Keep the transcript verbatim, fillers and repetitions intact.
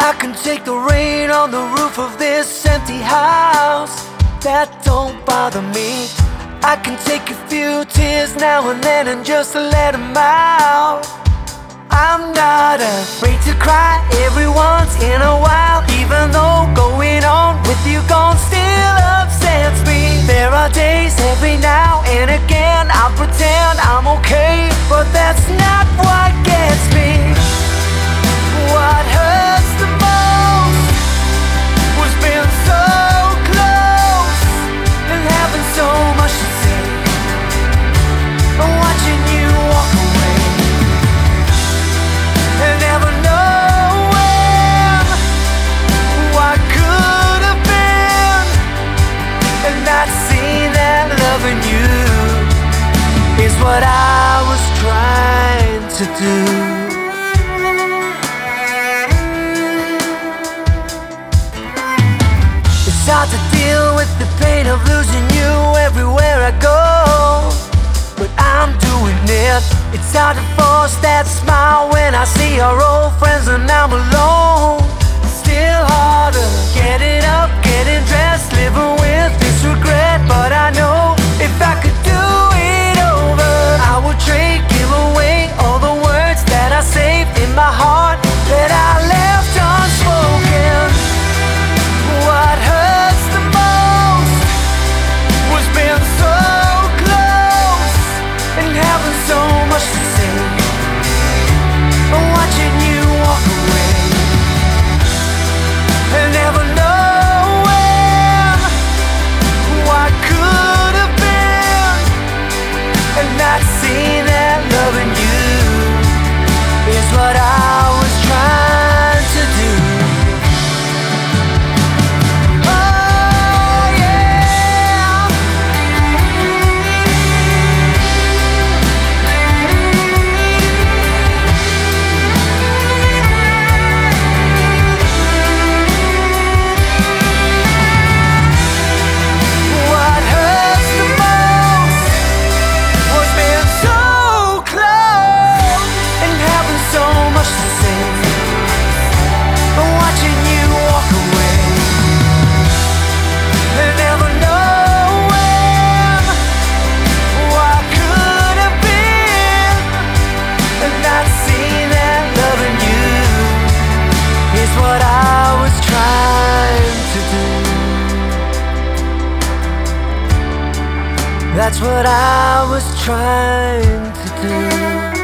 I can take the rain on the roof of this empty house. That don't bother me. I can take a few tears now and then and just let them out. I'm not afraid to cry every once in a while, even though going on with you gone still upsets me. There are days every now and again I pretend I'm okay, but that's not what gets me. What hurts the most was being so close and having so much to say, and watching you walk away and never knowing what could have been, and not seeing that loving you is what I was trying to do. It's hard to deal with the pain of losing you everywhere I go, but I'm doing it. It's hard to force that smile when I see our old friends and I'm alone. Still harder getting up, getting dressed, living with this regret. But I know if I could do it over, I would trade, give away all the words that I saved in my heart that I left unspoken. What hurts the most was being so close and having so much to say, and watching you walk away and never knowing what could have been, and not seeing that loving you is what I was trying to do. What I was trying to do. That's what I was trying to do.